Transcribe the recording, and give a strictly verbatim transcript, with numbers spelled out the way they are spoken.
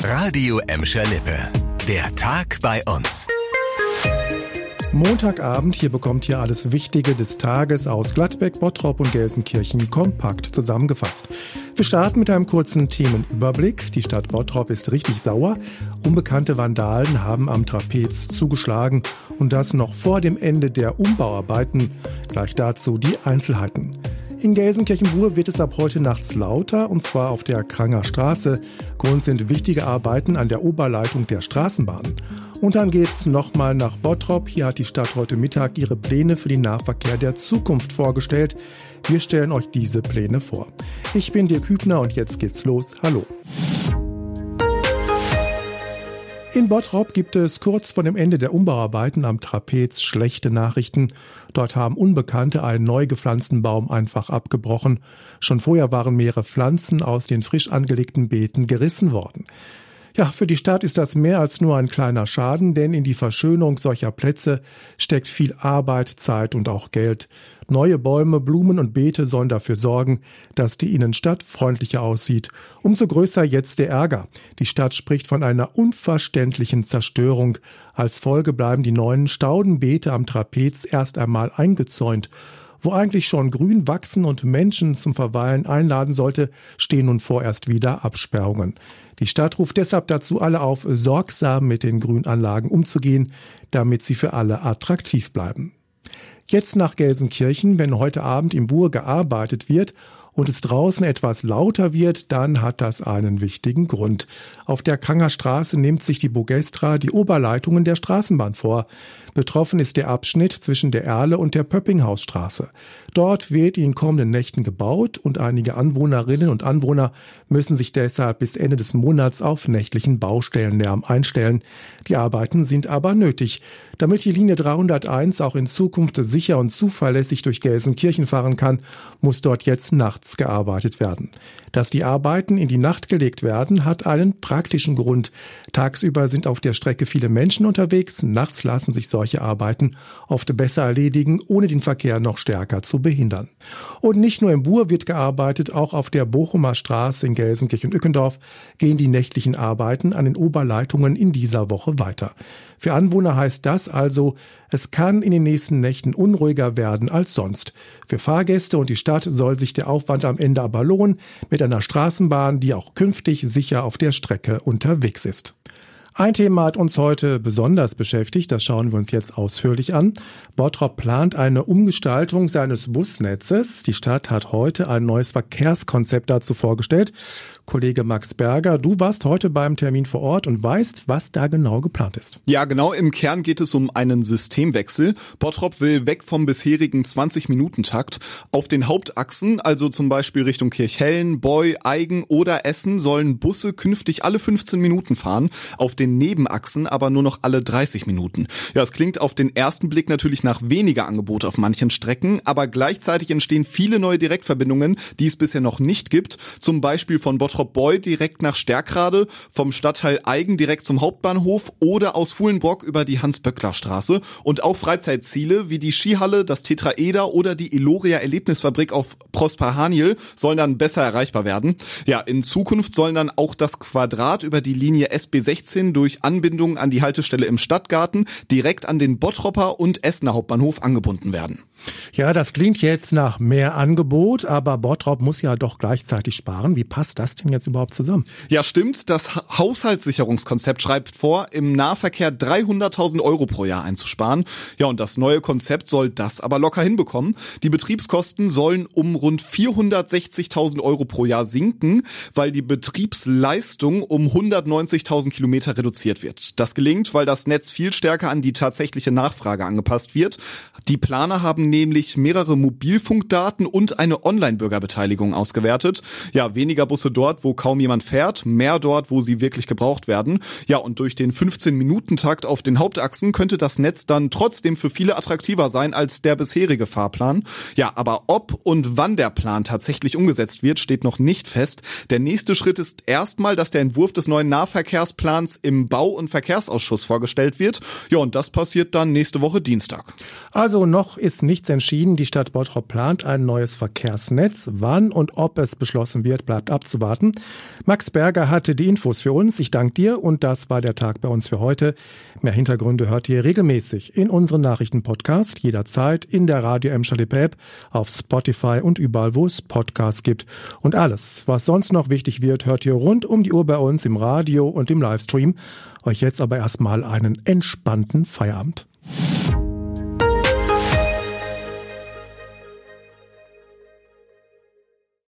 Radio Emscher Lippe. Der Tag bei uns. Montagabend, hier bekommt ihr alles Wichtige des Tages aus Gladbeck, Bottrop und Gelsenkirchen kompakt zusammengefasst. Wir starten mit einem kurzen Themenüberblick. Die Stadt Bottrop ist richtig sauer. Unbekannte Vandalen haben am Trapez zugeschlagen und das noch vor dem Ende der Umbauarbeiten. Gleich dazu die Einzelheiten. In Gelsenkirchen-Buhr wird es ab heute nachts lauter, und zwar auf der Kranger Straße. Grund sind wichtige Arbeiten an der Oberleitung der Straßenbahn. Und dann geht's nochmal nach Bottrop. Hier hat die Stadt heute Mittag ihre Pläne für den Nahverkehr der Zukunft vorgestellt. Wir stellen euch diese Pläne vor. Ich bin Dirk Hübner und jetzt geht's los. Hallo. In Bottrop gibt es kurz vor dem Ende der Umbauarbeiten am Trapez schlechte Nachrichten. Dort haben Unbekannte einen neu gepflanzten Baum einfach abgebrochen. Schon vorher waren mehrere Pflanzen aus den frisch angelegten Beeten gerissen worden. Ja, für die Stadt ist das mehr als nur ein kleiner Schaden, denn in die Verschönung solcher Plätze steckt viel Arbeit, Zeit und auch Geld. Neue Bäume, Blumen und Beete sollen dafür sorgen, dass die Innenstadt freundlicher aussieht. Umso größer jetzt der Ärger. Die Stadt spricht von einer unverständlichen Zerstörung. Als Folge bleiben die neuen Staudenbeete am Trapez erst einmal eingezäunt. Wo eigentlich schon Grün wachsen und Menschen zum Verweilen einladen sollte, stehen nun vorerst wieder Absperrungen. Die Stadt ruft deshalb dazu alle auf, sorgsam mit den Grünanlagen umzugehen, damit sie für alle attraktiv bleiben. Jetzt nach Gelsenkirchen, wenn heute Abend im Buhr gearbeitet wird und es draußen etwas lauter wird, dann hat das einen wichtigen Grund. Auf der Kranger Straße nimmt sich die Bogestra die Oberleitungen der Straßenbahn vor. Betroffen ist der Abschnitt zwischen der Erle und der Pöppinghausstraße. Dort wird in den kommenden Nächten gebaut und einige Anwohnerinnen und Anwohner müssen sich deshalb bis Ende des Monats auf nächtlichen Baustellenlärm einstellen. Die Arbeiten sind aber nötig. Damit die Linie dreihunderteins auch in Zukunft sicher und zuverlässig durch Gelsenkirchen fahren kann, muss dort jetzt nachts gearbeitet werden. Dass die Arbeiten in die Nacht gelegt werden, hat einen praktischen Grund. Tagsüber sind auf der Strecke viele Menschen unterwegs, nachts lassen sich solche Arbeiten oft besser erledigen, ohne den Verkehr noch stärker zu behindern. Und nicht nur im Buhr wird gearbeitet, auch auf der Bochumer Straße in Gelsenkirchen-Ückendorf gehen die nächtlichen Arbeiten an den Oberleitungen in dieser Woche weiter. Für Anwohner heißt das also, es kann in den nächsten Nächten unruhiger werden als sonst. Für Fahrgäste und die Stadt soll sich der Aufwand am Ende aber lohnen, mit einer Straßenbahn, die auch künftig sicher auf der Strecke unterwegs ist. Ein Thema hat uns heute besonders beschäftigt, das schauen wir uns jetzt ausführlich an. Bottrop plant eine Umgestaltung seines Busnetzes. Die Stadt hat heute ein neues Verkehrskonzept dazu vorgestellt. Kollege Max Berger, du warst heute beim Termin vor Ort und weißt, was da genau geplant ist. Ja, genau. Im Kern geht es um einen Systemwechsel. Bottrop will weg vom bisherigen zwanzig-Minuten-Takt. Auf den Hauptachsen, also zum Beispiel Richtung Kirchhellen, Boy, Aigen oder Essen, sollen Busse künftig alle fünfzehn Minuten fahren. Auf den Nebenachsen aber nur noch alle dreißig Minuten. Ja, es klingt auf den ersten Blick natürlich nach weniger Angebot auf manchen Strecken, aber gleichzeitig entstehen viele neue Direktverbindungen, die es bisher noch nicht gibt. Zum Beispiel von Bottrop-Boy direkt nach Stärkrade, vom Stadtteil Aigen direkt zum Hauptbahnhof oder aus Fuhlenbrock über die Hans-Böckler-Straße. Und auch Freizeitziele wie die Skihalle, das Tetraeder oder die Eloria Erlebnisfabrik auf Prosper Haniel sollen dann besser erreichbar werden. Ja, in Zukunft sollen dann auch das Quadrat über die Linie S B sechzehn durch Anbindung an die Haltestelle im Stadtgarten direkt an den Bottropper und Essener Hauptbahnhof angebunden werden. Ja, das klingt jetzt nach mehr Angebot, aber Bottrop muss ja doch gleichzeitig sparen. Wie passt das denn jetzt überhaupt zusammen? Ja, stimmt. Das Haushaltssicherungskonzept schreibt vor, im Nahverkehr dreihunderttausend Euro pro Jahr einzusparen. Ja, und das neue Konzept soll das aber locker hinbekommen. Die Betriebskosten sollen um rund vierhundertsechzigtausend Euro pro Jahr sinken, weil die Betriebsleistung um hundertneunzigtausend Kilometer reduziert wird. Das gelingt, weil das Netz viel stärker an die tatsächliche Nachfrage angepasst wird. Die Planer haben nämlich mehrere Mobilfunkdaten und eine Online-Bürgerbeteiligung ausgewertet. Ja, weniger Busse dort, wo kaum jemand fährt, mehr dort, wo sie wirklich gebraucht werden. Ja, und durch den fünfzehn-Minuten-Takt auf den Hauptachsen könnte das Netz dann trotzdem für viele attraktiver sein als der bisherige Fahrplan. Ja, aber ob und wann der Plan tatsächlich umgesetzt wird, steht noch nicht fest. Der nächste Schritt ist erstmal, dass der Entwurf des neuen Nahverkehrsplans im Bau- und Verkehrsausschuss vorgestellt wird. Ja, und das passiert dann nächste Woche Dienstag. Also noch ist nichts entschieden. Die Stadt Bottrop plant ein neues Verkehrsnetz. Wann und ob es beschlossen wird, bleibt abzuwarten. Nachrichten. Max Berger hatte die Infos für uns. Ich danke dir und das war der Tag bei uns für heute. Mehr Hintergründe hört ihr regelmäßig in unseren Nachrichten-Podcast, jederzeit in der Radio Emscher Lippe App, auf Spotify und überall, wo es Podcasts gibt. Und alles, was sonst noch wichtig wird, hört ihr rund um die Uhr bei uns im Radio und im Livestream. Euch jetzt aber erstmal einen entspannten Feierabend.